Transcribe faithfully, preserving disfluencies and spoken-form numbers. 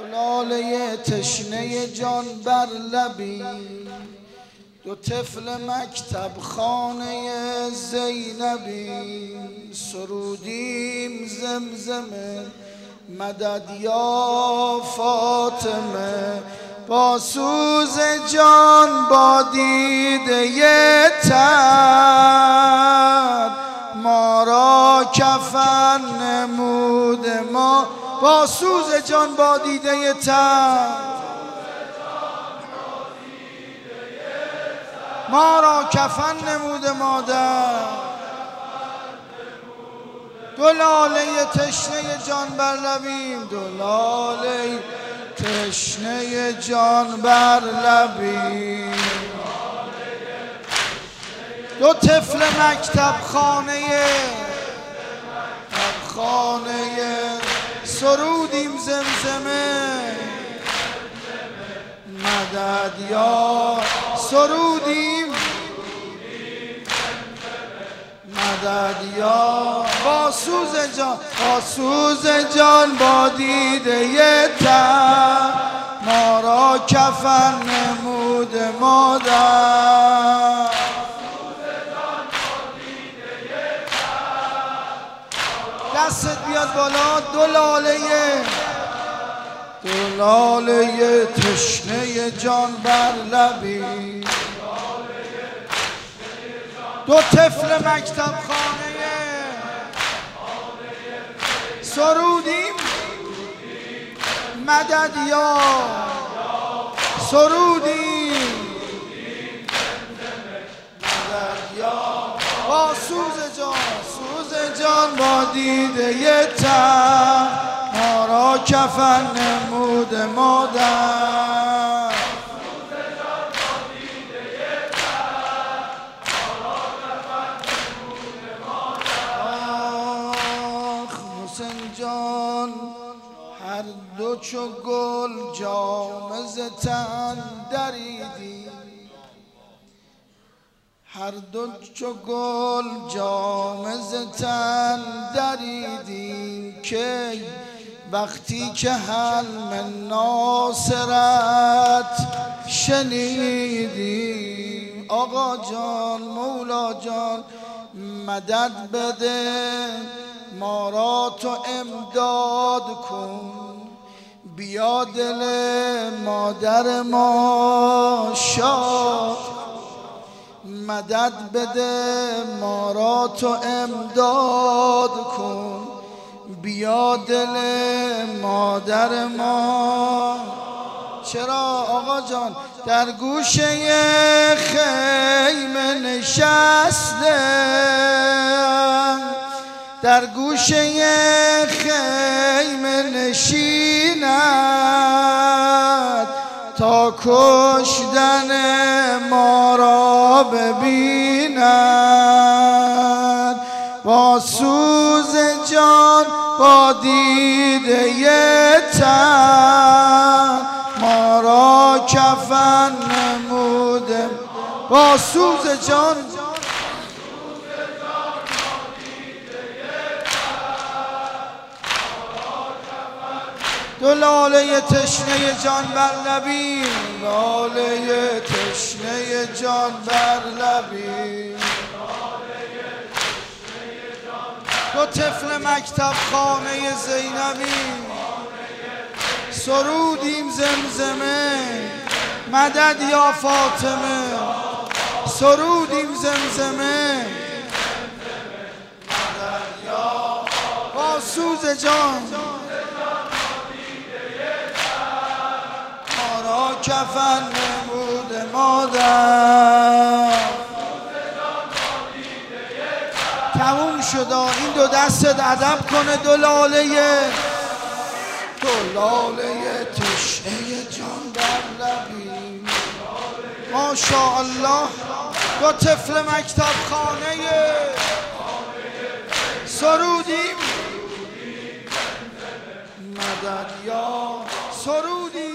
لاله تشنه جان بر لبی، دو طفل مکتب خانه زینبی، سرودیم زمزمه مدد یا فاطمه، با سوز جان با دیده تر، ما را کفن نمود ما، با سوز جان با دیده تر، ما را کفن نمود مادر، دو لاله تشنه جان بر لبیم، دو لاله تشنه جان بر لبیم، دو طفل مکتب خانه خانه، سرودیم زمزمه مدد یا، سرودیم مدد یا، با سوز جان با سوز جان با دیده تر، ما را کفن نمود مادر، دستت بیاد بالا، دو لاله دو لاله تشنه جان بر لبی، دو طفل مکتب خانه، سرودیم مدد یا، سرودیم مدد یا، با سوز جان سوز جان با دیده تر، ما را کفن نمود مادر، آخ حسین جان هر دو چو گل جامه ز تن دریدی، هر دو چو گل جامه ز تن دریدی، که وقتی که حلم ناصرت شنیدی، آقا جان مولا جان مدد بده، ما را تو امداد کن، بیا دل مادر ما شاد، مدد بده ما را تو امداد کن، بیا دل مادر ما. چرا آقا جان در گوشه خیمه نشسته، در گوشه خیمه نشیند، تا کشتن ما را ببیند، با سوز جان با دیده تر، ما را کفن نموده، با سوز جان دو لاله تشنه جان بر لبیم، لاله تشنه جان بر لبیم، دو طفل مکتب خانه زینبی، سرودیم زمزمه مدد یا فاطمه، سرودیم زمزمه مدد یا، با سوز جان ما را کفن نمود مادر، تموم شد. این دو دستت ادب کنه، دو لاله دو لاله تشنه جان بر لبی، ماشاءالله دو طفل مکتب خانه، سرودیم مدد یا، سرودیم